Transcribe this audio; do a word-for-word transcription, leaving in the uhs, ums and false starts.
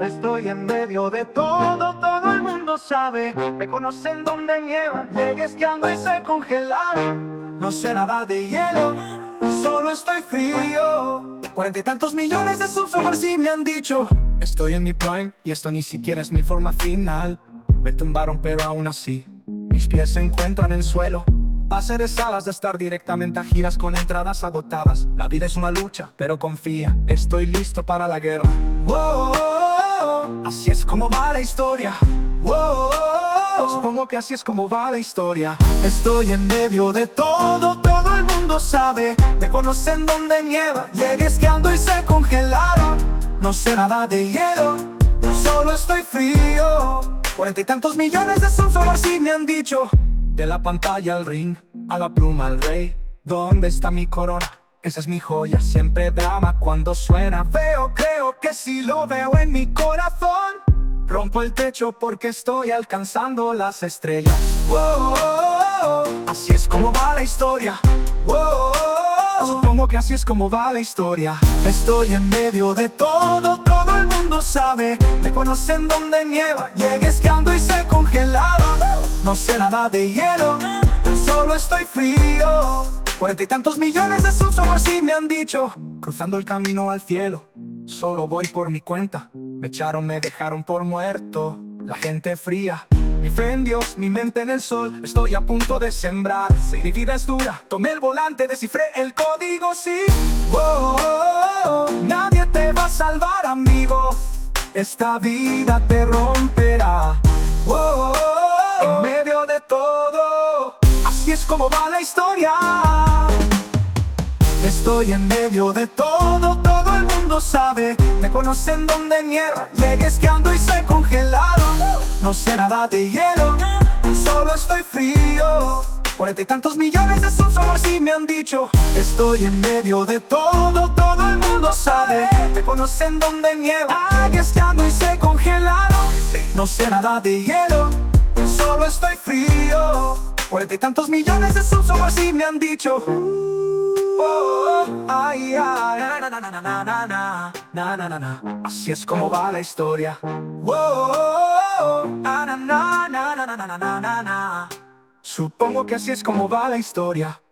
Estoy en medio de todo, todo el mundo sabe. Me conocen donde nieva, llegues que ando y se congelan. No sé nada de hielo, solo estoy frío. Cuarenta y tantos millones de subs sí me han dicho. Estoy en mi prime y esto ni siquiera es mi forma final. Me tumbaron pero aún así mis pies se encuentran en el suelo. Pasé de salas de estar directamente a giras con entradas agotadas. La vida es una lucha, pero confía, estoy listo para la guerra. Wow, así es como va la historia. Wow, supongo que así es como va la historia. Estoy en medio de todo, todo el mundo sabe. Me conocen donde nieva, llegué esquiando y se congelaron. No sé nada de hielo, solo estoy frío. Cuarenta y tantos millones de subs sí me han dicho. De la pantalla al ring, a la pluma al rey. ¿Dónde está mi corona? Esa es mi joya, siempre drama cuando suena. Veo, creo que sí lo veo en mi corazón. Rompo el techo porque estoy alcanzando las estrellas. Wow, así es como va la historia. Wow, supongo que así es como va la historia. Estoy en medio de todo, todo el mundo sabe. Me conocen donde nieva, llegué esquiando y se congelaron. No sé nada de hielo, solo estoy frío. Cuarenta y tantos millones de subs sí me han dicho. Cruzando el camino al cielo, solo voy por mi cuenta. Me echaron, me dejaron por muerto. La gente fría, mi fe en Dios, mi mente en el sol. Estoy a punto de sembrar, sí, mi vida es dura. Tomé el volante, descifré el código, sí. Wow, nadie te va a salvar, amigo. Esta vida te romperá. Wow, en medio de todo, así es como va la historia. Estoy en medio de todo, todo el mundo sabe. Me conocen donde nieva, llegué esquiando y se congelaron. No sé nada de hielo, solo estoy frío. Cuarenta y tantos millones de subs sí me han dicho. Estoy en medio de todo, todo el mundo sabe. Me conocen donde nieva, llegué esquiando y se congelaron. No sé nada de hielo, solo estoy frío. Cuarenta y tantos millones de subs sí me han dicho. Oh, ay, ay, na, na, na, na, na, na, na, na, na, na. Así es como va la historia. Oh, na, na, na, na, na, na, na, na, na. Supongo que así es como va la historia.